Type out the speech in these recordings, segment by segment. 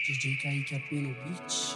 DJ Kaique AP no beat.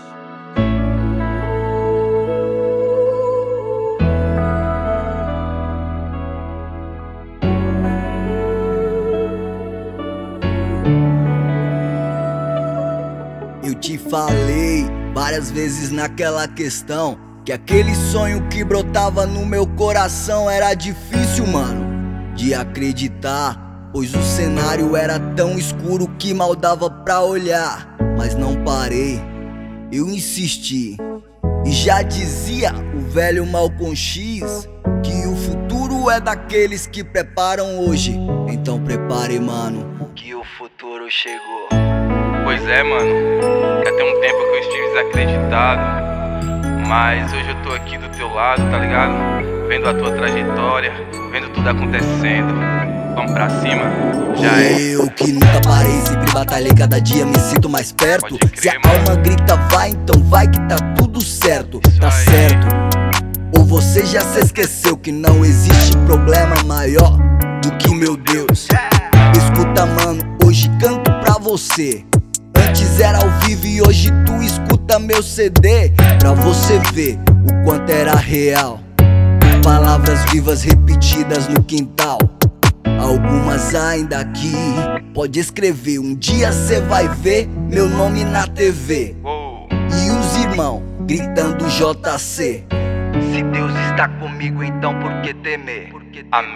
Eu te falei várias vezes naquela questão que aquele sonho que brotava no meu coração era difícil, mano, de acreditar, pois o cenário era tão escuro que mal dava pra olhar. Mas não parei, eu insisti. E já dizia o velho Malcolm X que o futuro é daqueles que preparam hoje. Então prepare, mano, que o futuro chegou. Pois é, mano, já tem um tempo que eu estive desacreditado, mas hoje eu tô aqui do teu lado, tá ligado? Vendo a tua trajetória, vendo tudo acontecendo. Vamos pra cima, já é. Eu que nunca parei, sempre batalhei, cada dia me sinto mais perto. Pode crer, se a mano. alma grita vai, então vai que tá tudo certo. Isso tá aí. certo. Ou você já se esqueceu que não existe problema maior do que meu Deus. Escuta, mano, hoje canto pra você. Antes era ao vivo e hoje tu escuta meu CD, pra você ver o quanto era real. Palavras vivas repetidas no quintal, algumas ainda aqui. Pode escrever, um dia cê vai ver meu nome na TV. Uou. E os irmãos gritando JC. Se Deus está comigo, então por que temer? Amém.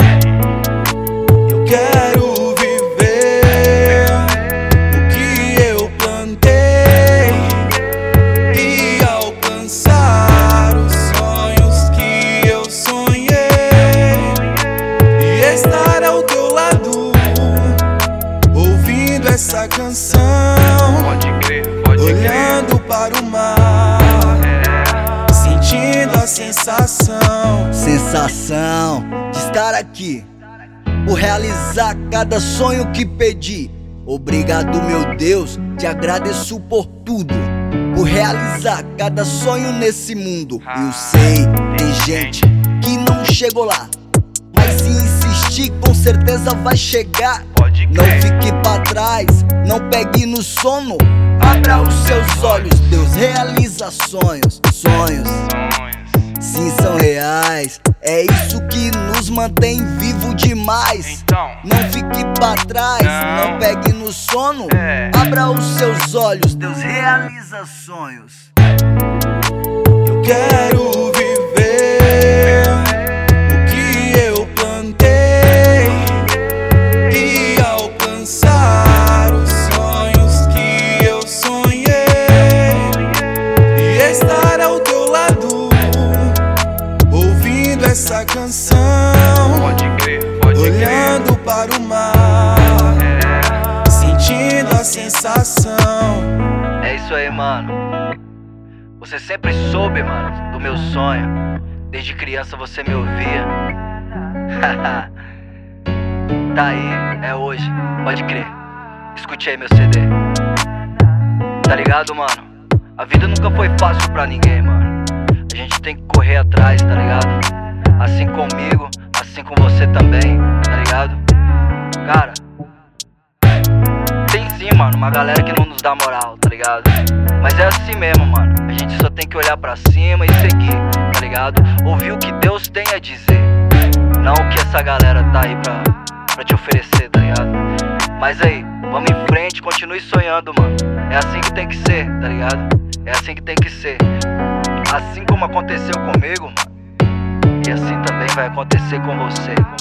Eu quero viver o que eu plantei e alcançar os sonhos que eu sonhei, e estar ao teu lado ouvindo essa canção, Pode crer, pode crer. olhando para o mar, sentindo a sensação. Sensação de estar aqui, por realizar cada sonho que pedi. Obrigado, meu Deus, te agradeço por tudo, por realizar cada sonho nesse mundo. Eu sei, tem gente que não chegou lá, mas se insistir com certeza vai chegar. Pode Não crer. fique pra trás, não pegue no sono. Abra os seus olhos, Deus realiza sonhos. Sonhos, sim, são reais. É isso que nos mantém vivo demais. Então, Não fique pra trás, não pegue no sono. Abra os seus olhos, Deus realiza sonhos. Eu quero viver o que eu plantei e alcançar os sonhos que eu sonhei, e estar ao teu lado ouvindo essa canção, pode crer, pode crer. olhando para o mar, sentindo a sensação. É isso aí, mano. Você sempre soube, mano, do meu sonho. Desde criança você me ouvia. Tá aí, é hoje, pode crer. Escute aí meu CD. Tá ligado, mano? A vida nunca foi fácil pra ninguém, mano. A gente tem que correr atrás, tá ligado? Assim comigo, assim com você também, tá ligado? Cara, tem sim, mano, uma galera que não nos dá moral, tá ligado? Mas é assim mesmo, mano. A gente só tem que olhar pra cima e seguir, tá ligado? Ouvir o que Deus tem a dizer, não o que essa galera tá aí pra te oferecer, tá ligado? Mas aí, vamos em frente, continue sonhando, mano. É assim que tem que ser, tá ligado? É assim que tem que ser. Assim como aconteceu comigo, mano, e assim também vai acontecer com você.